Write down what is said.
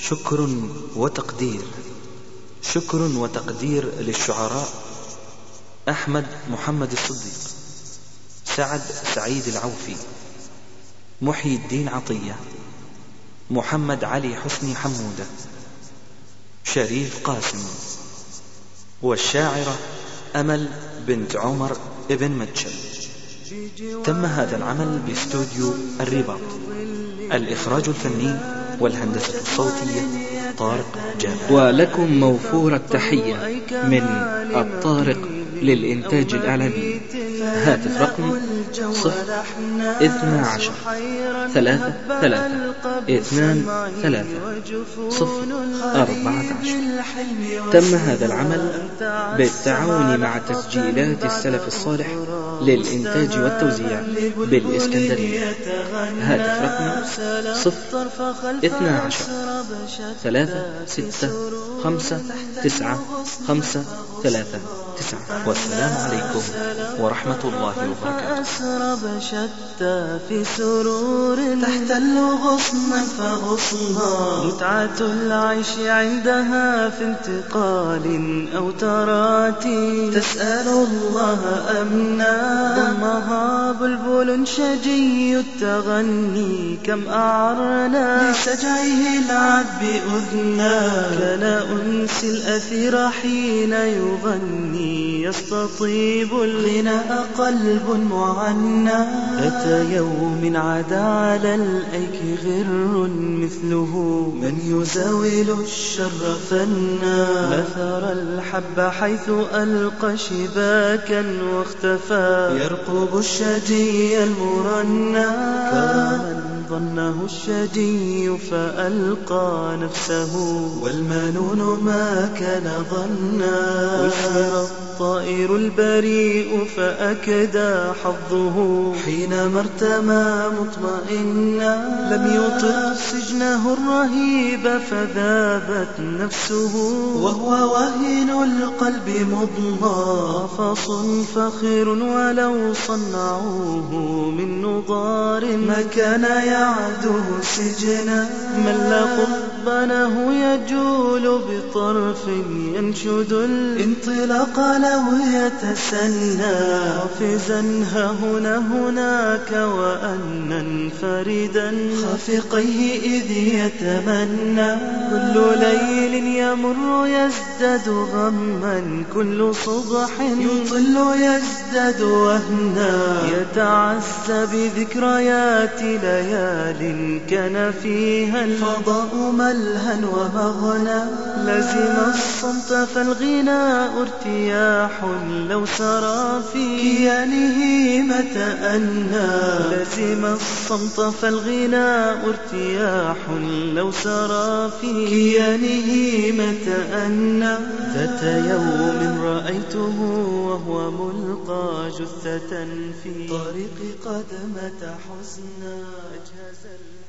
شكر وتقدير. شكر وتقدير للشعراء: أحمد محمد الصديق، سعد سعيد العوفي، محي الدين عطية، محمد علي حسني حمودة، شريف قاسم، والشاعرة أمل بنت عمر ابن متشل. تم هذا العمل باستوديو الرباط. الإخراج الفني والهندسة الصوتية طارق جابر. ولكم موفور التحية من الطارق للإنتاج الإعلامي. هاتف رقم 012 33 23 014. تم هذا العمل بالتعاون مع تسجيلات السلف الصالح للإنتاج والتوزيع بالإسكندرية. هاتف رقم 012 36 5 9 5 3 9. والسلام عليكم ورحمة الله وبركاته. أسرب شتى في سرور تحتل غصنا فغصنا، متعة العيش عندها في انتقال أو تراتي، تسأل الله أمنا ضمها بلبل شجي التغني، كم أعرنا لسجعه العذب أذنا، كان أنس الأثير حين يغني يستطيب الغناء قلب معنى، ذات يوم عدا على الأيك غر مثله، من يزاول الشر فنا، نثر الحب حيث ألقى شباكا واختفى، يرقب الشجي المرنى، كمن ظنه الشجي فألقى نفسه، والمنون ما كان ظنا، أسر الطائر البريء فأكدى حظه، حينما ارتمى مطمئنا، لم يطق سجنه الرهيب فذابت نفسه، وهو وهن القلب مضمى، قفص فخر ولو صنعوه من نضار، ما كان يعده سجنا، من قضبانه يجول بطرف ينشد الانطلاق لو يتسنى، حافزا هنا هناك وأنا فردا خافقيه إذ يتمنى، كل ليل يمر يزداد غما، كل صبح يطل يزداد وهنا، يتعزى بذكريات ليال كان فيها الفضاء ملها ومغنى، لزم الصمت فالغناء ارتياح لو سرى في كيانه متأنى، لزم الصمت فالغناء ارتياح لو سرى في كيانه متأنى، ذات يوم رأيته وهو ملقى جثة في طريق قد مات حزنا، أجهز